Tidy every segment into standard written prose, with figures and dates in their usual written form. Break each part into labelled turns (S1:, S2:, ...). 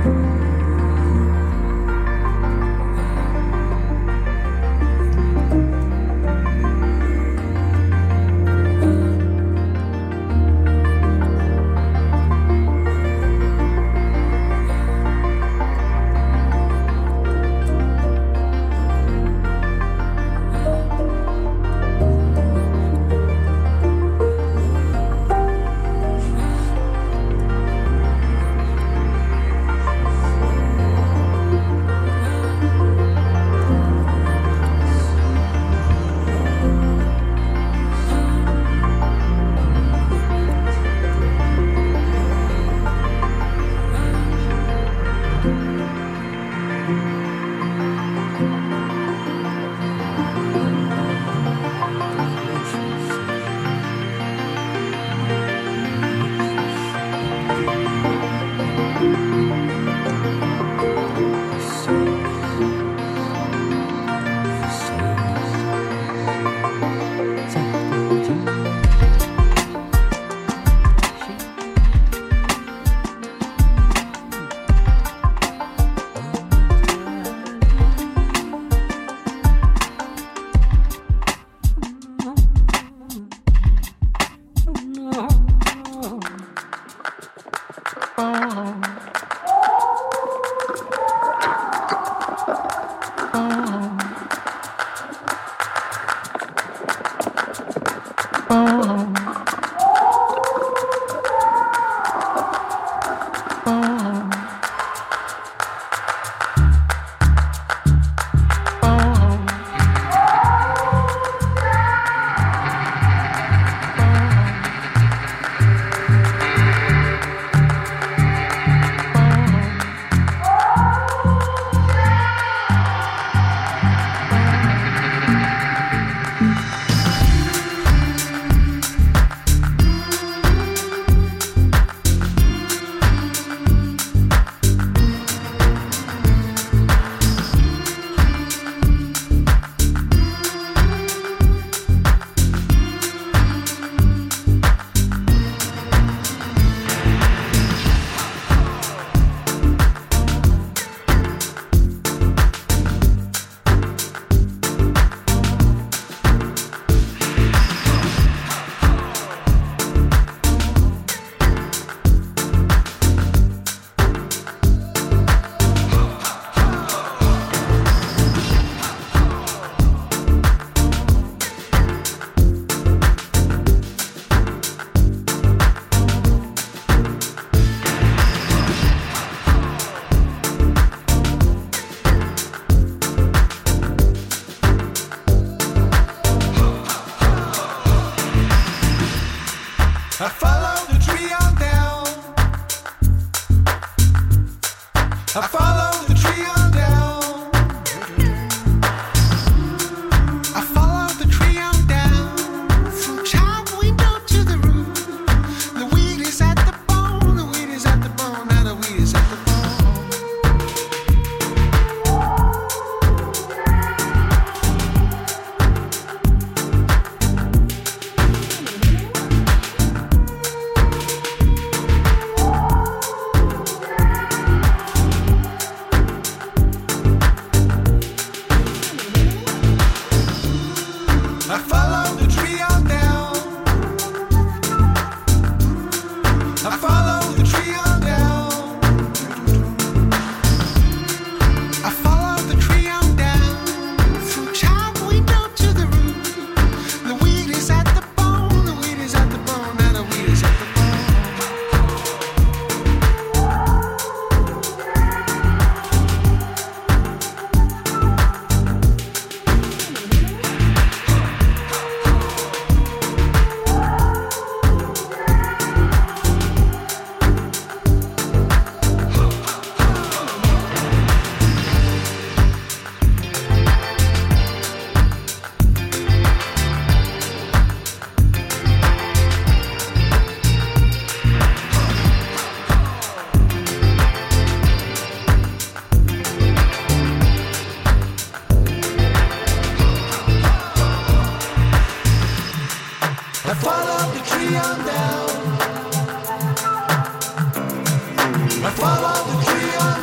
S1: I follow the tree on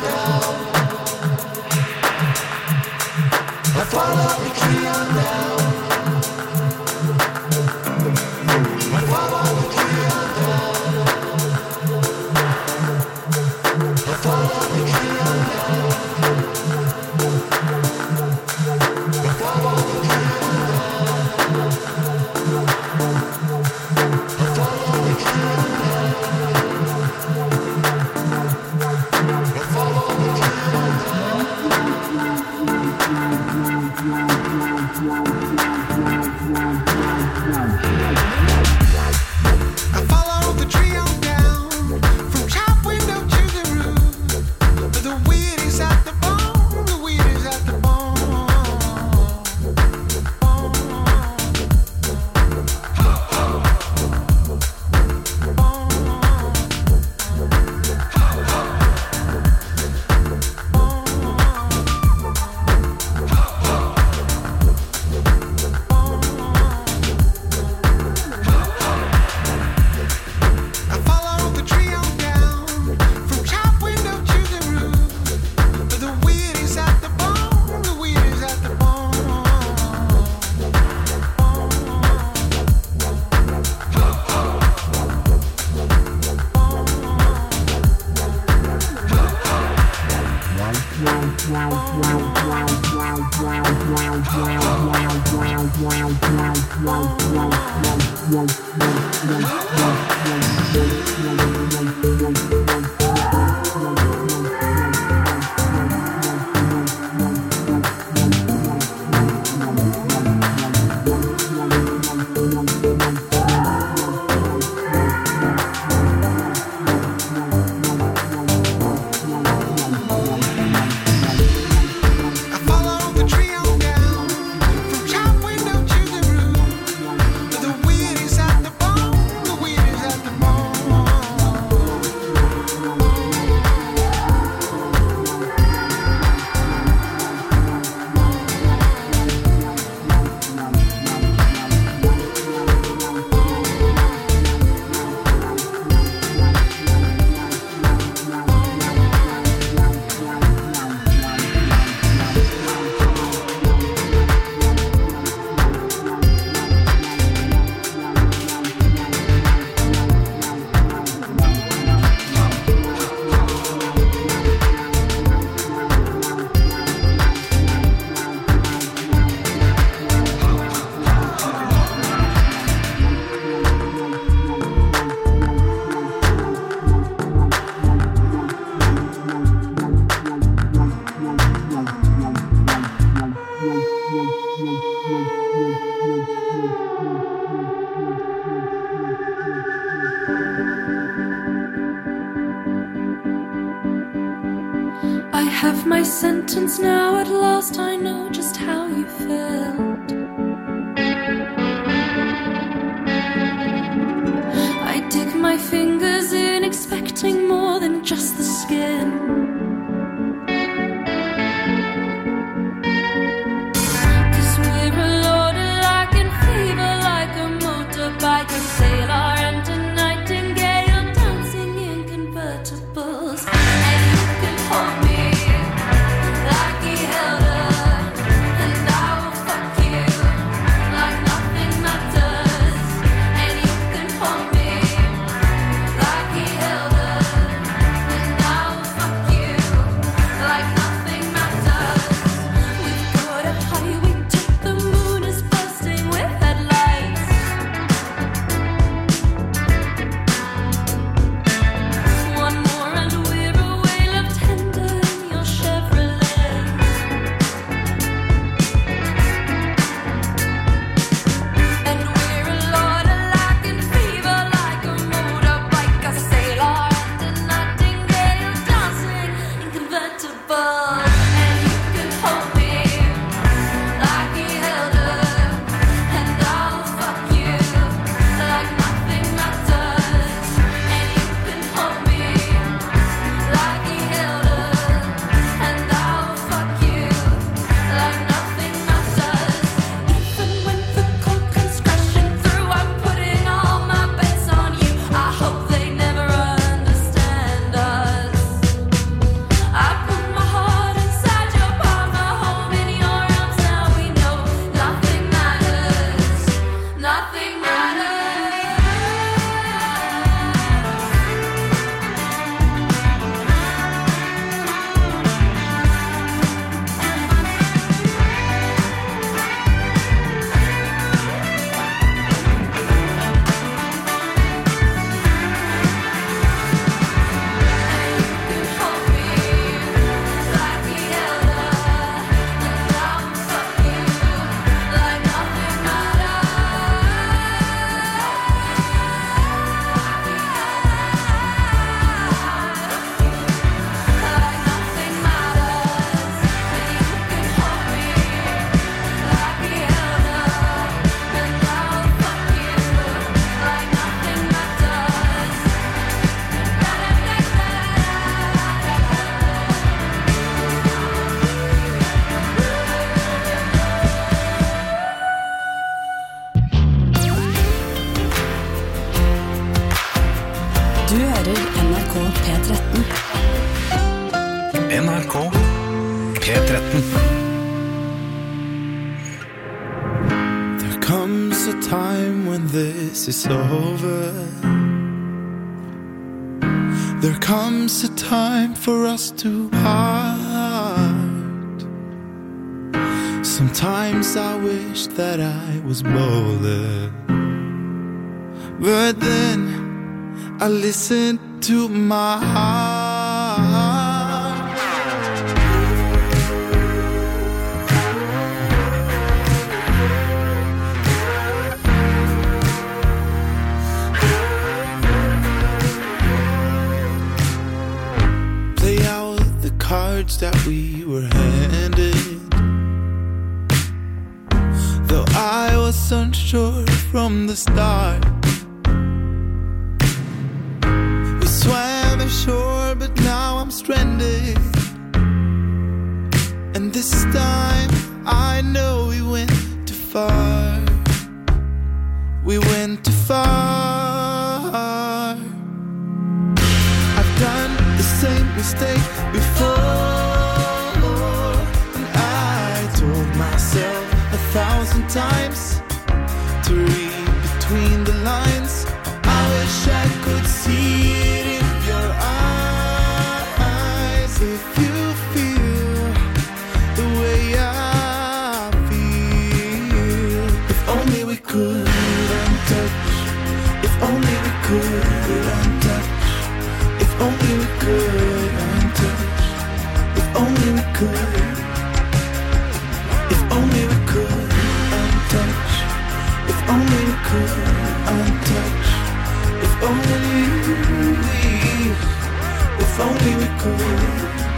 S1: have my sentence now, at last I know just how you felt. I dig my fingers in, expecting more than just the skin. Cause we're a loader like in fever, like a motorbike, a sailor and a nightingale, dancing in convertibles. And you can hold me like he held her, and I will fuck you like nothing matters. And you can hold me like he held her, and I will fuck you like nothing matters. We've got a highway to the moon is bursting with headlights. One more and we're away.
S2: P13.
S3: NRK P13.
S4: There comes a time when this is over. There comes a time for us to part. Sometimes I wish that I was bolder, but then I listen to my heart. Play out the cards that we were handed, though I was unsure from the start. Swam ashore, but now I'm stranded. And this time I know we went too far. We went too far. I've done the same mistake before, and I told myself 1,000 times to read between the lines. I wish I could see it in your eyes. If you feel the way I feel, if only we could untouch. If only we could untouch. If only we could untouch. If only we could. If only we could untouch. If only we could untouch. If only we could.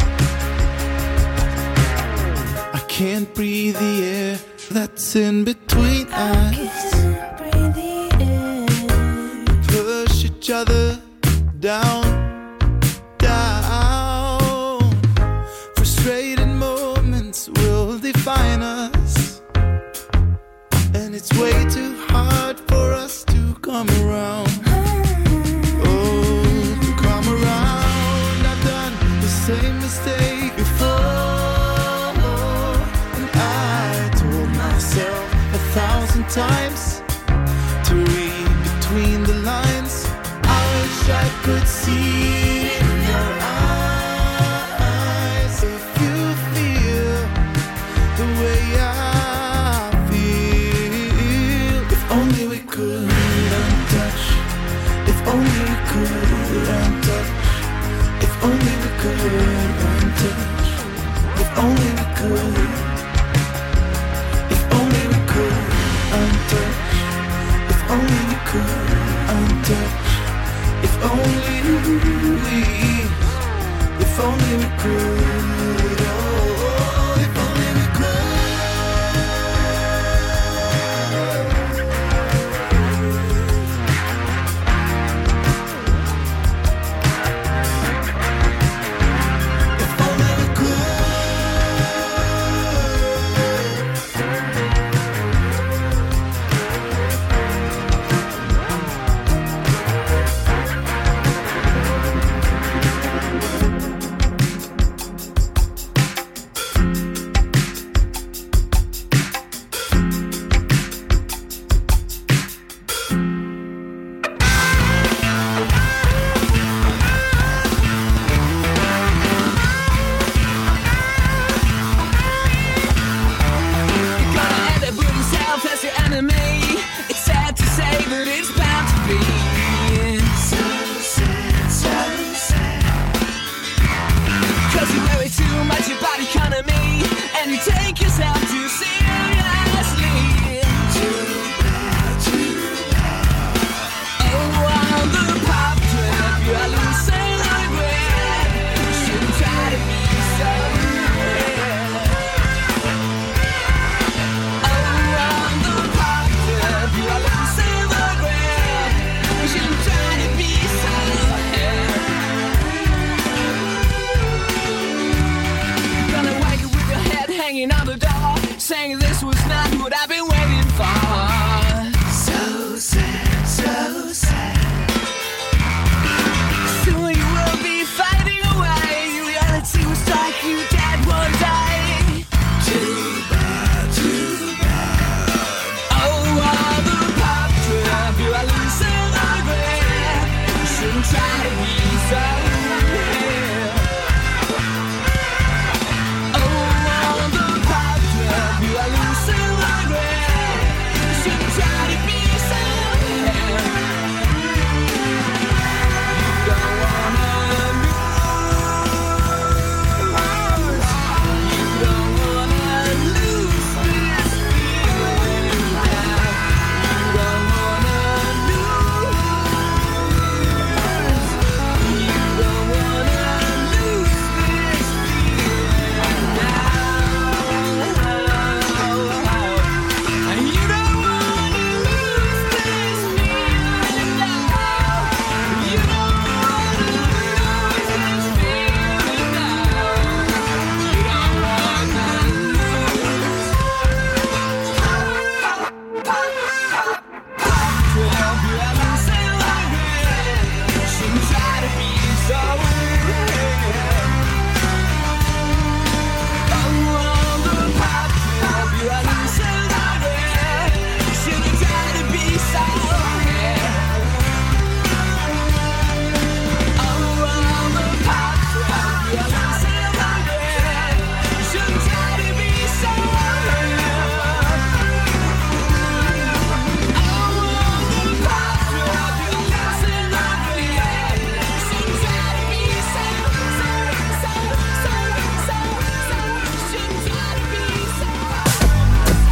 S4: I can't breathe the air that's in between us. Push each other down, down. Frustrated moments will define us, and it's way too hard for us to come around. Same mistake before, and I told myself 1,000 times to read between the lines. I wish I could see it in your eyes. If you feel the way I feel, if only we could untouch. If only we could untouch. If only we could untouch. If only we could. If only we could untouch. If only we could untouch. If only we. If only we could. Oh, if only we could.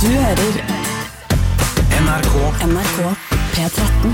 S2: hører
S3: NRK.
S2: NRK P13.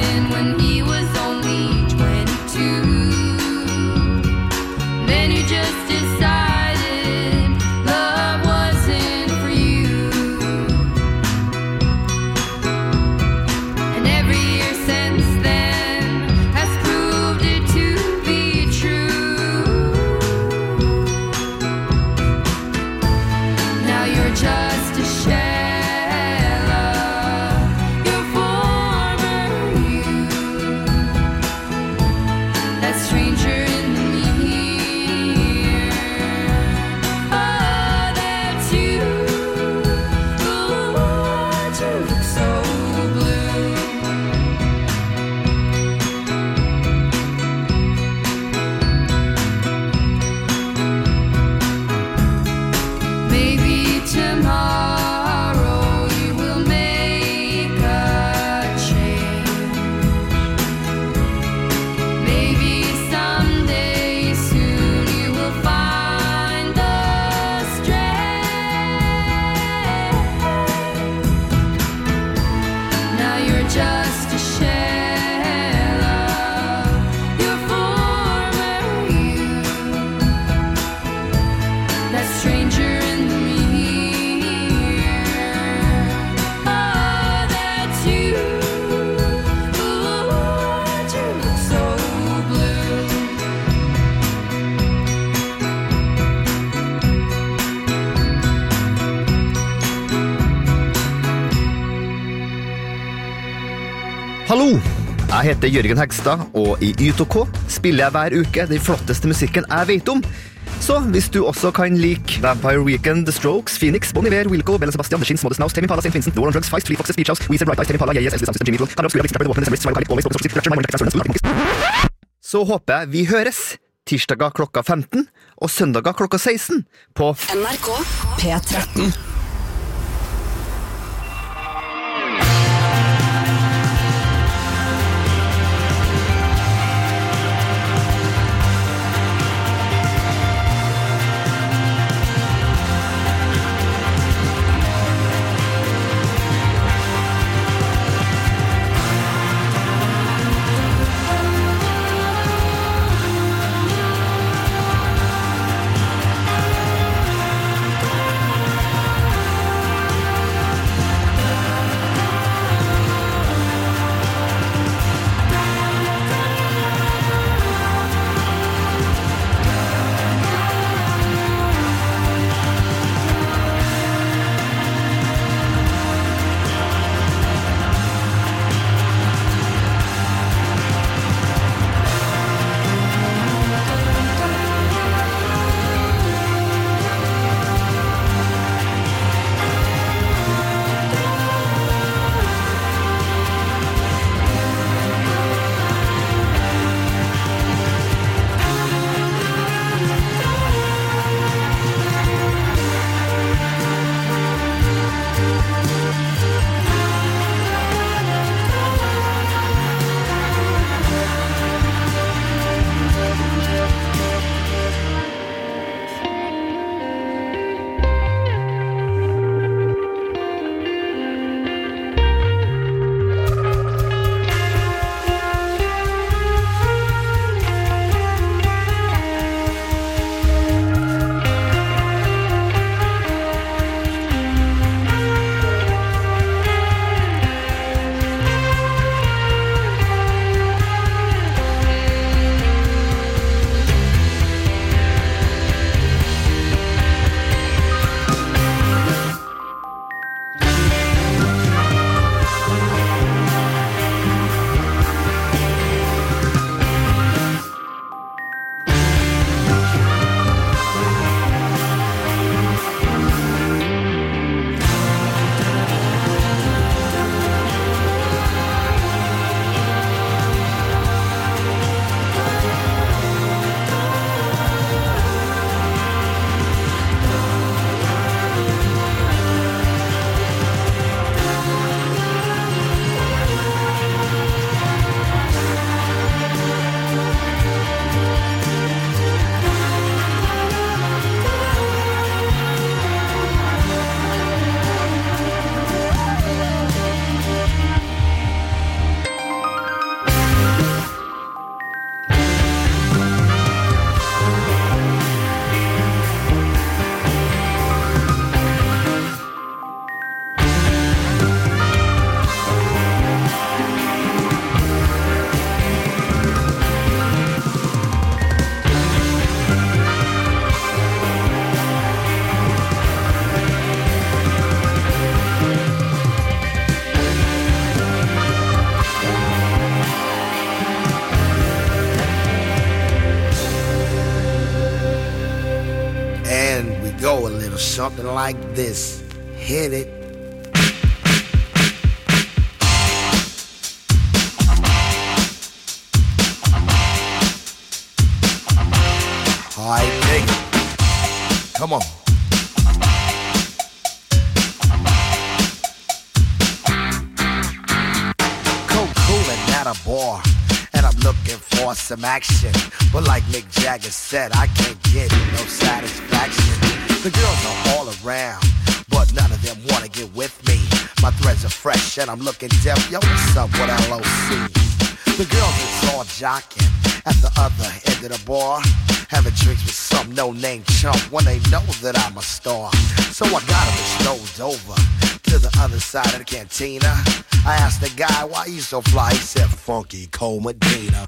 S1: Then you just
S3: Hallo, jeg heter Jørgen Hegstad, og i Y2K spiller jeg hver uke den flotteste musikken jeg vet om. Så hvis du også kan like Vampire Weekend, The Strokes, Phoenix, Bon Iver, Wilco, Bell & Sebastian, The Shins, Modest Mouse, Tame Impala, St. Vincent, The War on Drugs, Feist, Fleet Foxes, Beach House, Weezer, Bright Eyes, Tame Impala, Yes, Elvis, System, Jimmy Eagle, Kind of Obscura, Big Strapper, The Walkman, December, Swile, Always, Always, Always, Så håper jeg vi høres tirsdager klokka 15 og søndager klokka 16 på
S2: NRK P13.
S5: Something like this. Hit it. All right, dig it. Come on. Coolin' at a bar, and I'm looking for some action. But like Mick Jagger said, I can't get no satisfaction. The girls are all around, but none of them wanna get with me. My threads are fresh and I'm looking deaf. Yo, what's up with LOC? The girls is all jocking at the other end of the bar, having drinks with some no-name chump when they know that I'm a star. So I got them strolled over to the other side of the cantina. I asked the guy, why you so fly? He said, Funky Cole Medina.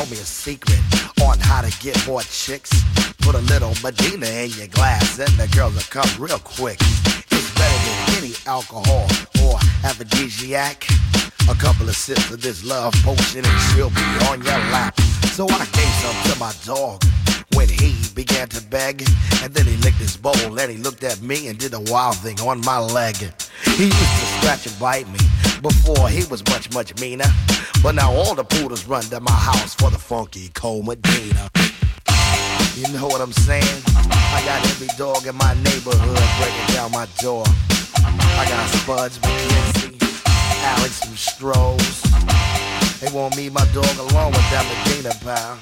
S5: told me a secret on how to get more chicks. Put a little Medina in your glass and the girls will come real quick. It's better than any alcohol or aphrodisiac. A couple of sips of this love potion and she'll be on your lap. So I gave some to my dog when he began to beg. And then he licked his bowl and he looked at me and did a wild thing on my leg. He used to scratch and bite me before he was much, much meaner. But now all the poodles run to my house for the funky cold Medina. You know what I'm saying? I got every dog in my neighborhood breaking down my door. I got Spuds, McKenzie, Alex from Strohs. They want me, my dog, along with that Medina, pal.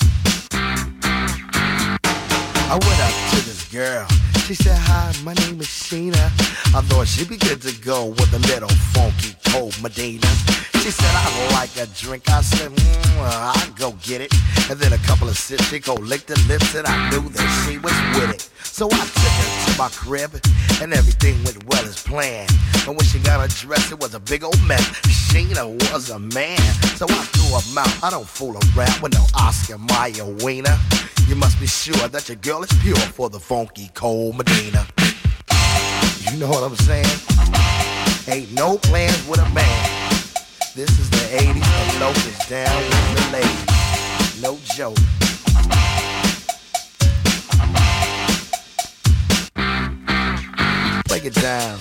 S5: I went up to this girl. She said, hi, my name is Sheena. I thought she'd be good to go with a little funky cold Medina. She said, I like a drink. I said, I'll go get it. And then a couple of sips, she go lick the lips, and I knew that she was with it. So I took her to my crib, and everything went well as planned. And when she got her dress, it was a big old mess. Sheena was a man, so I threw her mouth. I don't fool around with no Oscar Mayer wiener. You must be sure that your girl is pure for the funky cold Medina. You know what I'm saying? Ain't no plans with a man. This is the 80s, and Locust down with the ladies. No joke. Break it down.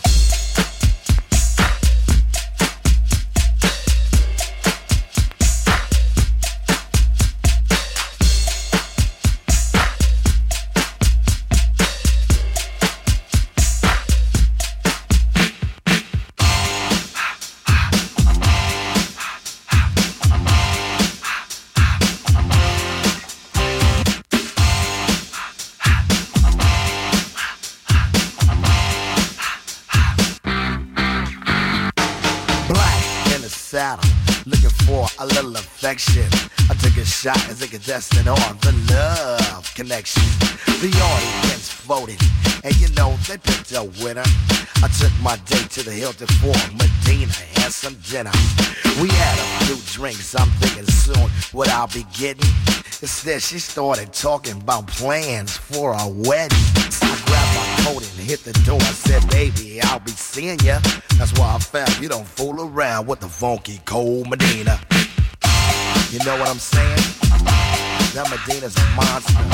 S5: Saddle, looking for a little affection. I took a shot as a contestant on the Love Connection. The audience voted, and you know they picked a winner. I took my date to the Hilton for Medina and some dinner. We had a few drinks, I'm thinking soon what I'll be getting. Instead, she started talking about plans for a wedding. So I grabbed my coat and hit the door. I said, baby, I'll be seeing ya. That's why I found you don't fool around with the funky cold Medina. You know what I'm saying? That Medina's a monster.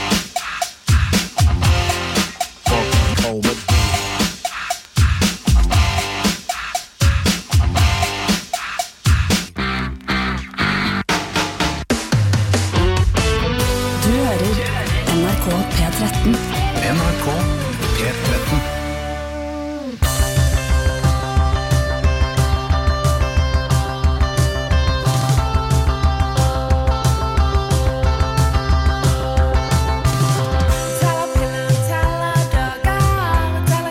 S5: Funky cold Medina.
S2: Du hører NRK P13.
S3: NRK P13.
S1: Tell a pillow, tell a dog, tell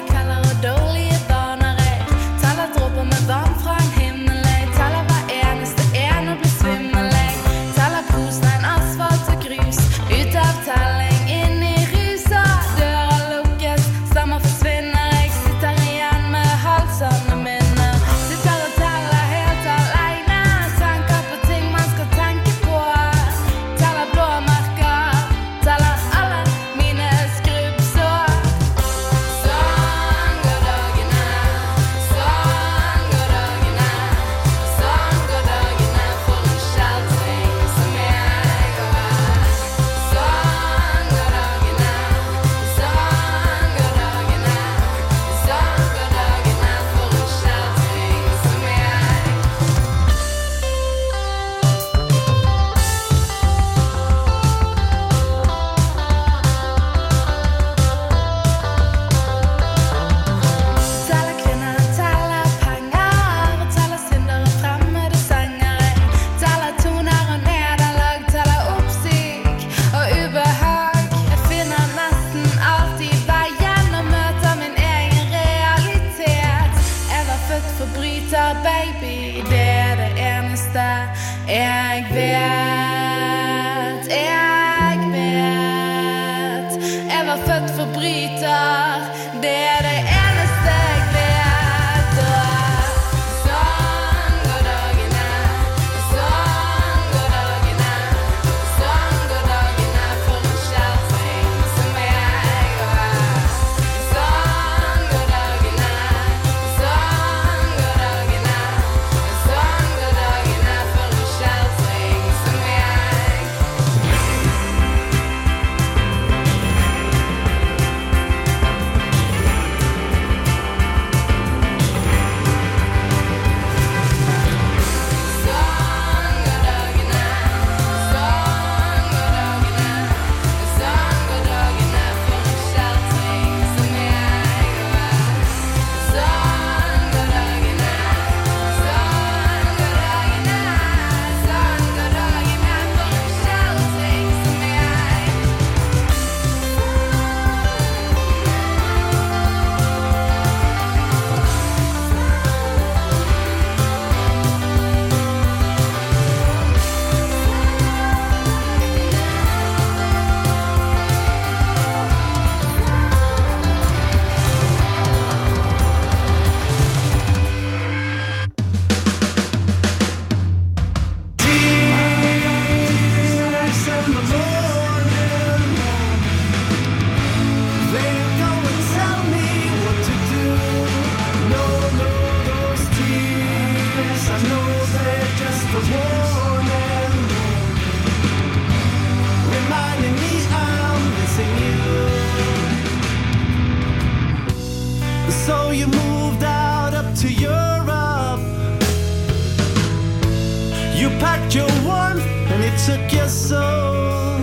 S4: took your soul.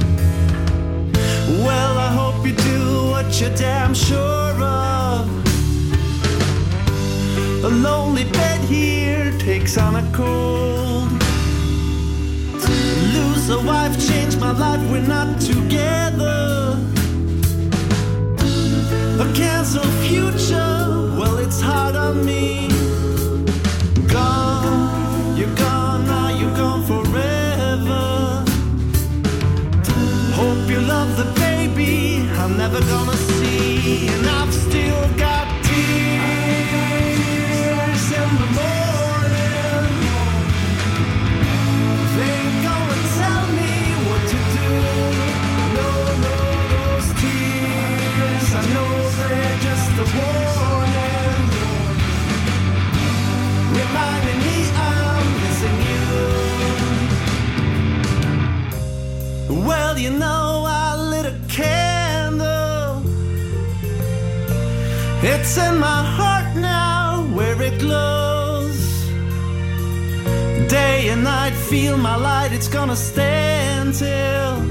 S4: Well, I hope you do what you're damn sure of. A lonely bed here takes on a cold. Lose a wife, change my life, we're not together. A cancer future, well, it's hard on me. Gone, you're gone, now you're gone forever. Hope you love the baby I'm never gonna see. And I've still got tears in the morning. They ain't gonna tell me what to do. No, those tears, I know they're just a warning, reminding me I'm missing you. Well, you know, I lit a candle. It's in my heart now, where it glows. Day and night, feel my light, it's gonna stand till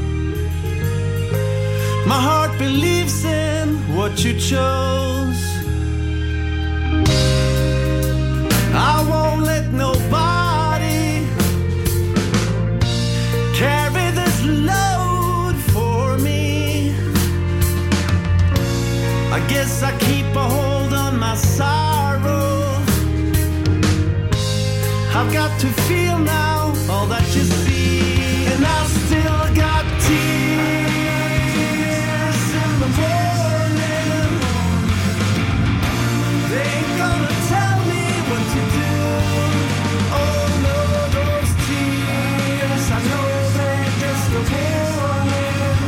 S4: my heart believes in what you chose. I won't let nobody carry this load for me. I guess I keep a hold on my sorrow. I've got to feel now all that you see. And I still got tears in the morning. They ain't gonna tell me what to do. Oh no, those tears, I know they're just a warning,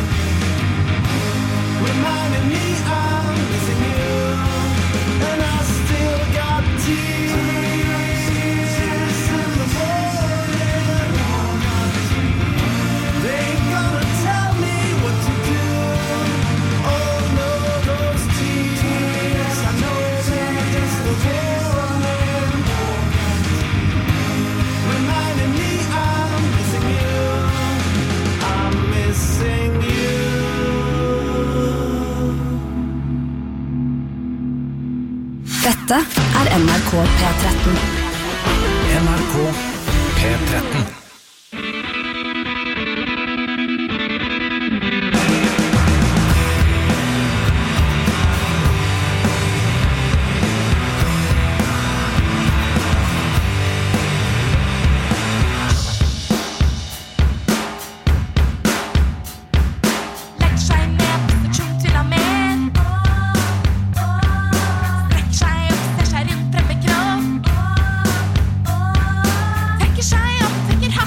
S4: reminding me I'm missing you. And I still got tears in the morning. They ain't gonna tell me what to do. Oh no, those tears, I know they're just a warning, reminding me I'm missing you. I'm missing you.
S2: Dette NRK P13.
S6: NRK P13.
S1: Legger seg ned, posisjon til og med. Strekker seg opp, ser seg rundt, fremmer kropp. Trekker seg opp, trekker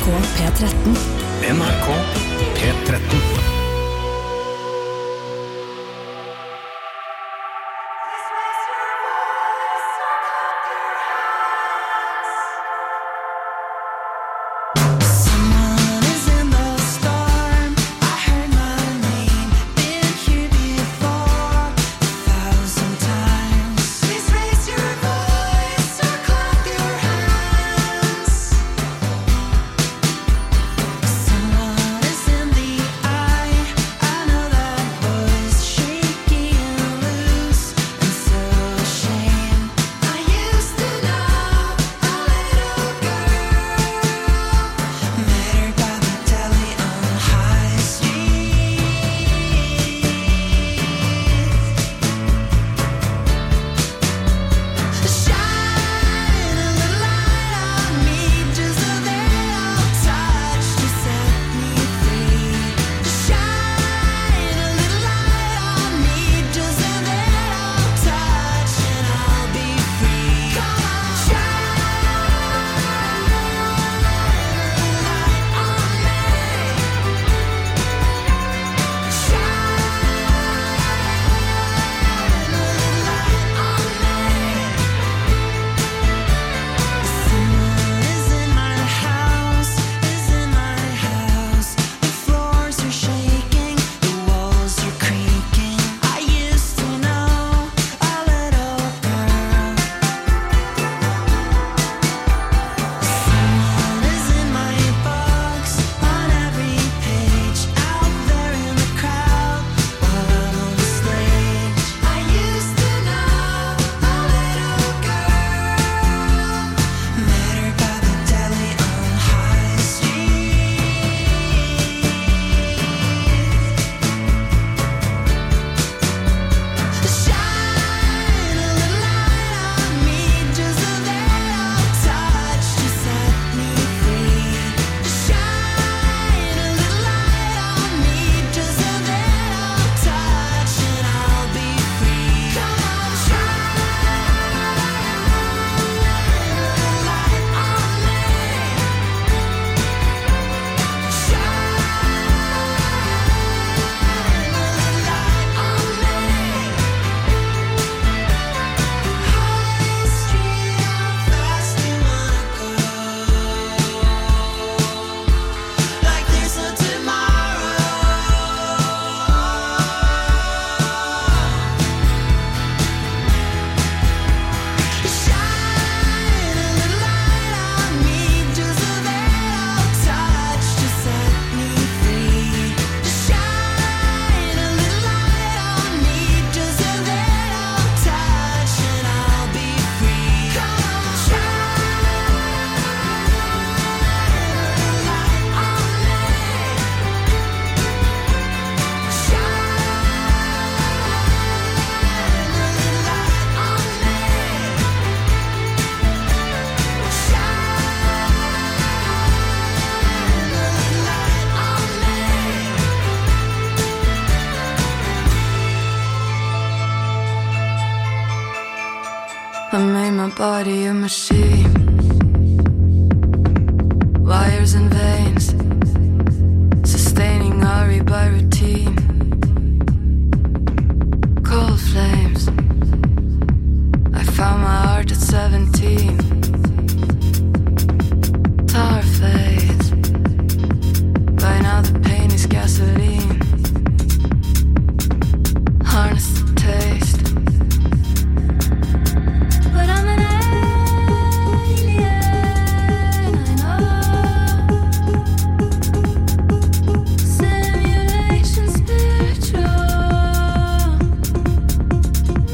S2: NRK P13.
S6: NRK P13.
S1: I made my body a machine. Wires and veins, sustaining Ari by routine. Cold flames, I found my heart at 17. Tar fades, by now the pain is gasoline. Harness the taste. But I'm an alien, I know. Simulation spiritual.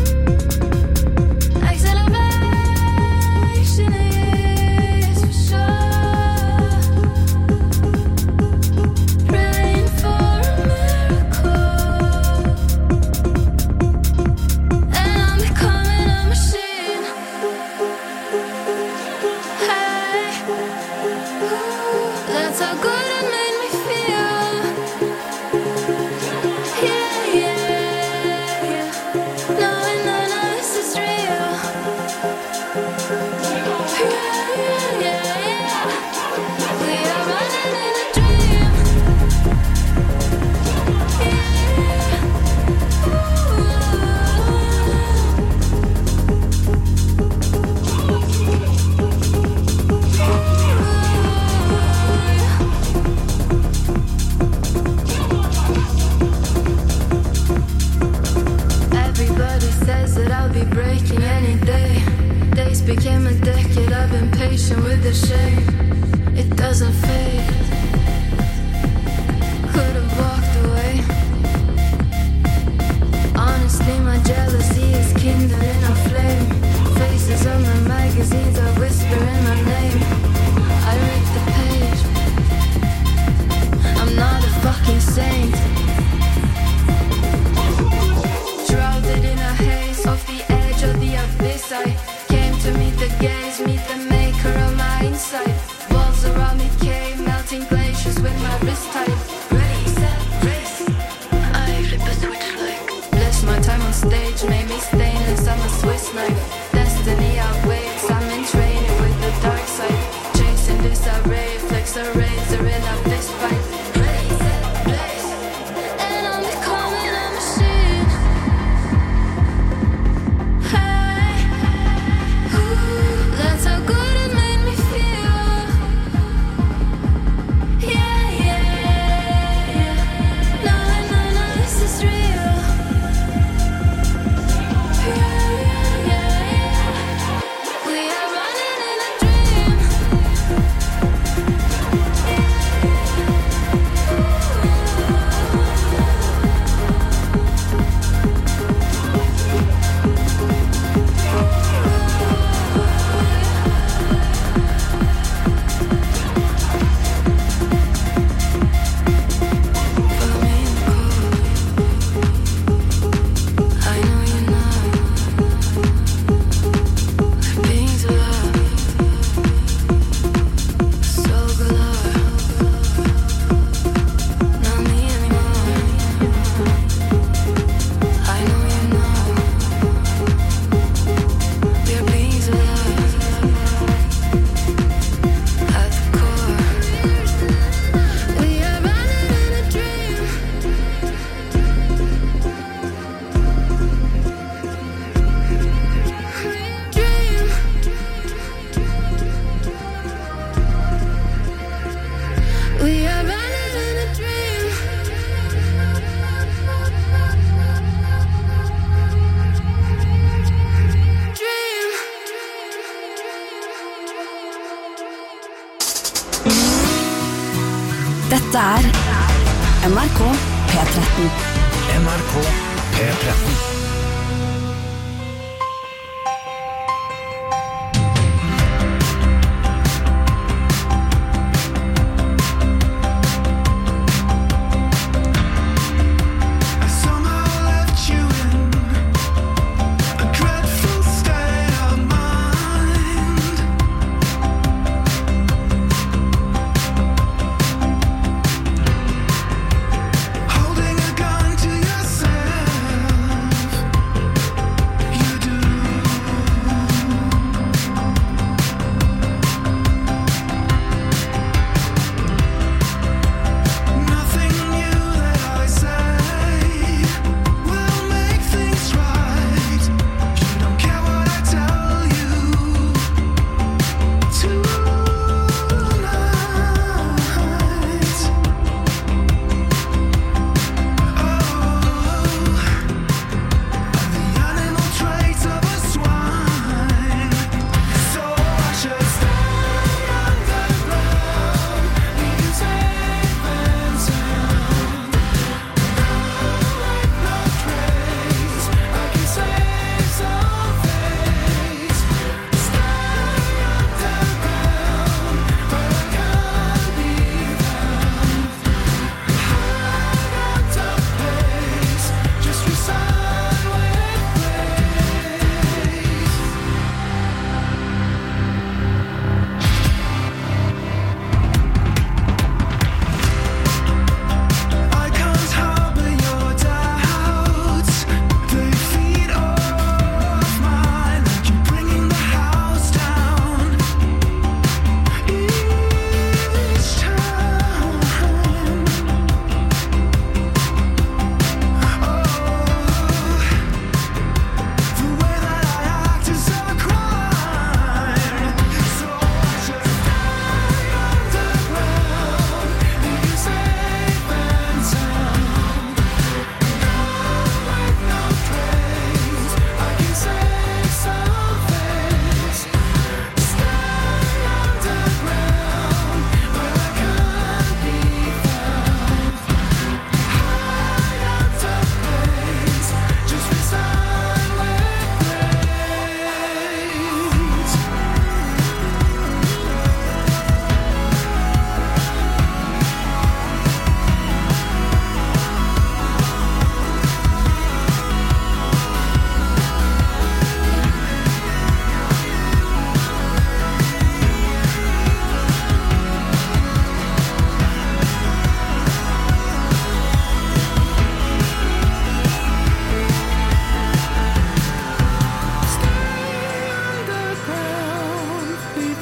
S1: became a decade. I've been patient with the shame. It doesn't fade. Could have walked away. Honestly, my jealousy is kindling a flame. Faces on the magazines are whispering my name. I read the page. I'm not a fucking saint. Shrouded in a haze off the edge of the abyss, I came to meet the gaze, meet the maker of my insight. Walls around me came, melting glaciers with my wrist tight. Ready, set, race. I flip a switch like bless my time on stage, made me stainless, I'm a Swiss knife. Destiny outweighs, I'm in training with the dark side. Chasing this array, flex a razor in a fist fight. Ready, set, blaze. And I'm becoming a machine. Hey, ooh, that's how good it made me feel. Yeah, yeah, yeah. No, I know this is real. Yeah, yeah, yeah. We are running in a dream. I know you know. The beings of love, so galore. Not me anymore. I know you know. We are beings of love at the core. We are running in a dream. Dream. We are running in a dream. Dream.
S2: Dette er NRK P13.
S6: NRK P13.
S4: I somehow left you in a dreadful state of mind. Holding a gun to yourself.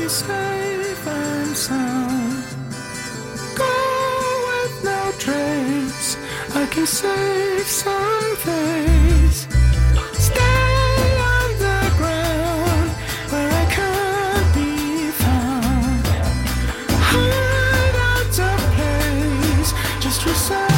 S4: be safe and sound. Go with no trace, I can save some face. Stay underground where I can't be found. Hide out of place, just reside.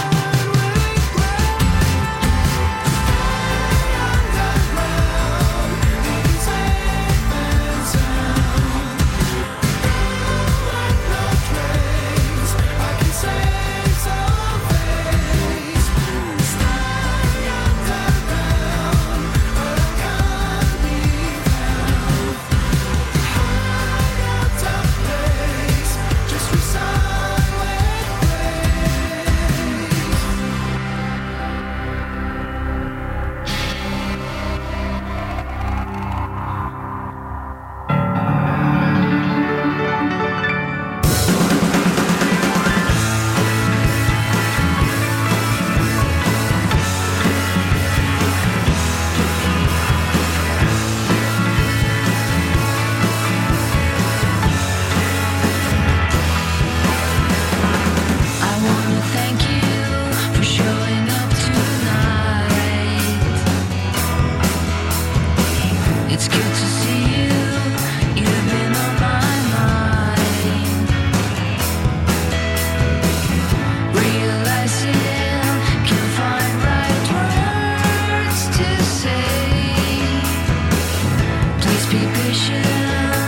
S4: Be patient.